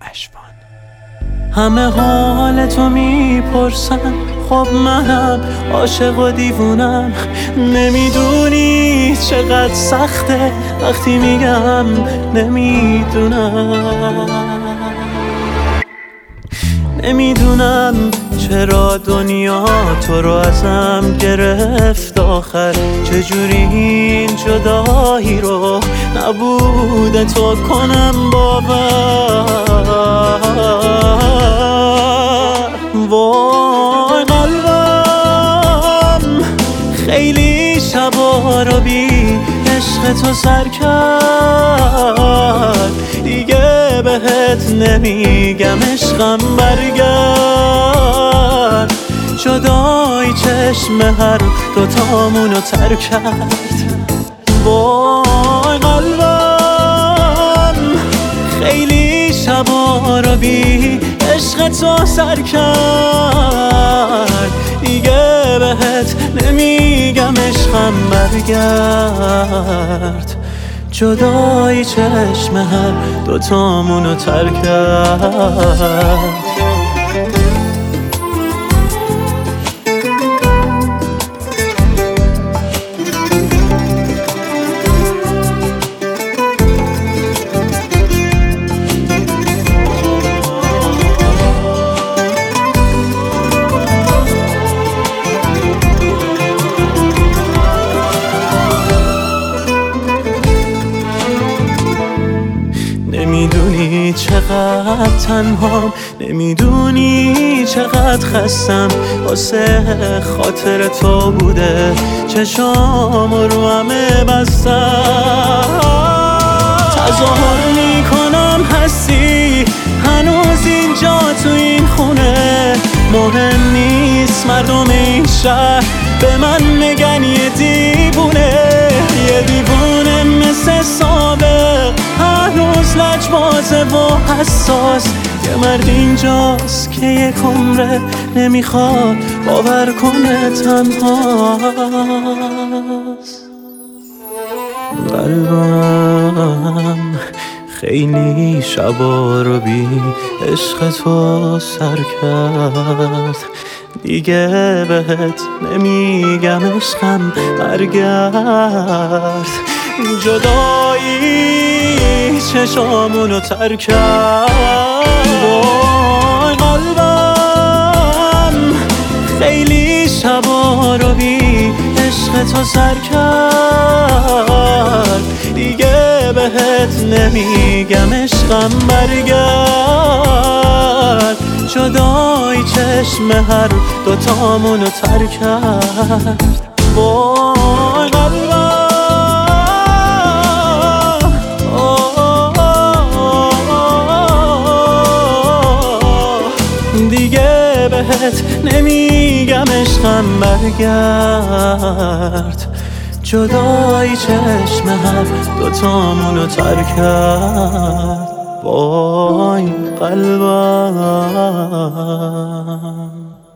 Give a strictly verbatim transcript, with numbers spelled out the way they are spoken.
اشبان. همه حال تو میپرسن، خب منم عاشق و دیوونم. نمیدونی چقدر سخته وقتی میگم نمیدونم. نمیدونم چرا دنیا تو رو ازم گرفت آخر، چجوری این جدایی رو نبوده تو کنم باور. وای قلبم خیلی شبا رو بی عشق تو سر کرد، دیگه بهت نمیگم عشقم برگرد. جدای چشم هر دوتامونو تر کرد. وای قلبم خیلی شبا رو بی عشق تو سر کرد، دیگه بهت نمیگم عشقم برگرد. جدای چشم هر دوتامونو تر کرد. نمیدونی چقدر تنهام، نمیدونی چقدر خستم، واسه خاطر تو بوده چشام رو همه بستم. تظاهر میکنم هستی هنوز اینجا تو این خونه، مهم نیست مردم این شهر به من میگن یه دیوونه. یه دیوونه مثل سابق هنوز لجبازه و حساس. یه مرد اینجاست که یک عمره نمیخواد باور کنه تنهاست. قلبم خیلی شبا رو بی عشق تو سر کرد، دیگه بهت نمیگم عشقم برگرد. جدایی چشامونو تر کرد. وای قلبم خیلی شبا رو بی عشق تو سر کرد، دیگه بهت نمیگم عشقم برگرد. جدای چشم هر دوتامونو تر کرد. وای قلبم دیگه بهت نمیگم عشقم برگرد. جدای چشم هر دوتامونو تر کرد. وای قلبم.